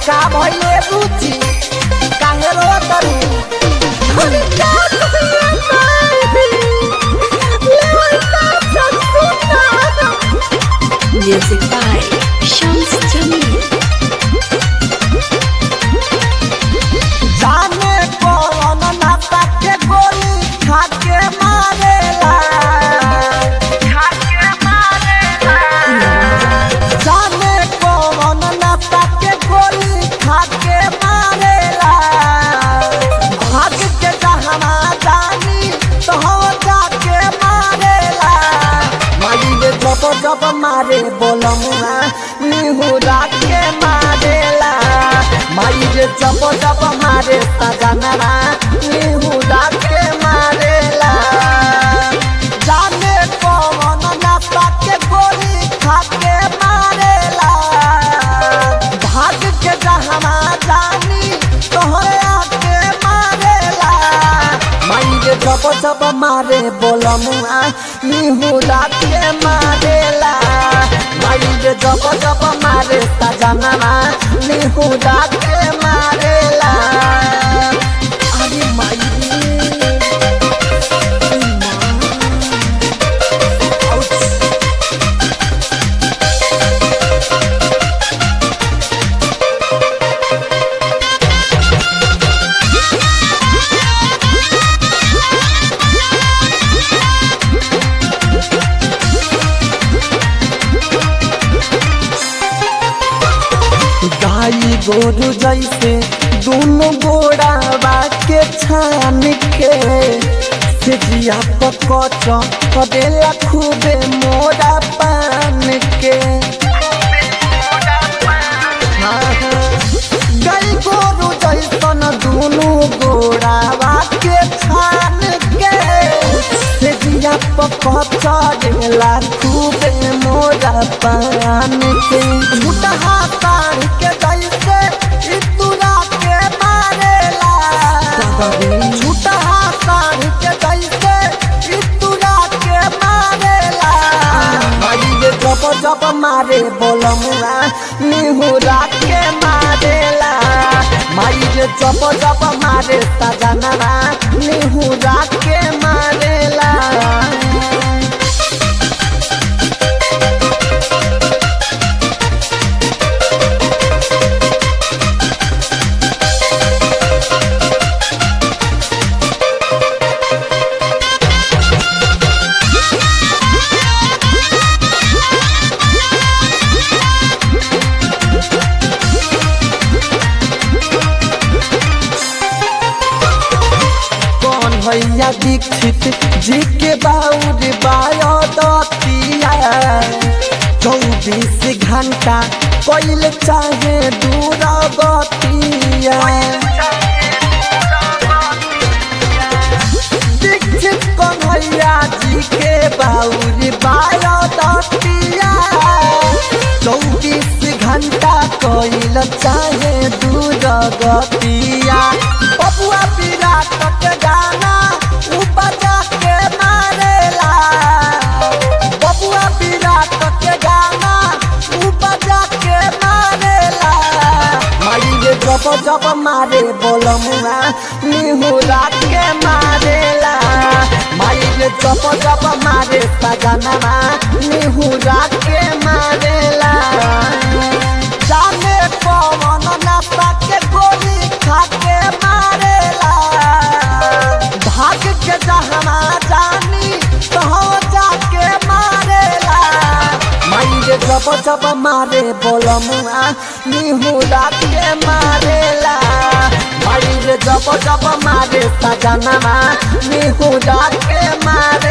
का भइले बुची काहे रो तरू अरे क्या कहिए मैं Music by Shams Jamil. जाने कौन नाता के गोली खा के मारेला जाने कौन नाता के गोली खा के मारेला भाग के जहना जानी तो हम जाके मारेला माई रे जब मारे बोलमुआ निहुरा के मारेला माई रे जब मारे सजनरा निहुरा के मारेला जाने कौन नाता के गोली खा के मारेला भाग के जहना जानी तोहरे आके मारेला माई रे जब मारे बोलमुआ निहुरा के मारेला माई रे जब मारे सजनरा निहुरा के मारेला अरे माई गाई गोरु जैसे दोनों गोड़ा के छान के से जिया पकच कदेला खूबे मोरा पान के गाई गोरु जैसन दोनों गोड़ा के छान के से जिया पकच कदेला खूबे मोरा पान के झूठा तार के जैसे इतुरा के मारेला झूठा तार के जैसे इतुरा के मारेला भाई रे जब मारे बोलमुआ निहुरा के मारेला माई रे जब मारे सजनरा निहुरा के मारेला भैया दीक्षित जी के बाउर बायोदतिया 24 घंटा कोइल चाहे दूर गतिया दीक्षित कन्हैया जी के बाउर बायोदतिया 24 घंटा कोइल चाहे दूर गतिया बबुआ विराट के गाना उपजा के मारेला बबुआ विराट के गाना उपजा के मारेला माई रे जब मारे बोलमुआ निहुरा के मारेला माई रे जब मारे सजनवा निहुरा के मारेला जाने कौन नाता के गोली खा के मारेला भाग के जहना जानी तो जाके मारेला माई रे जब मारे बोलमुआ निहुरा के मारेला माई रे जब मारे सजनवा निहुरा के मारे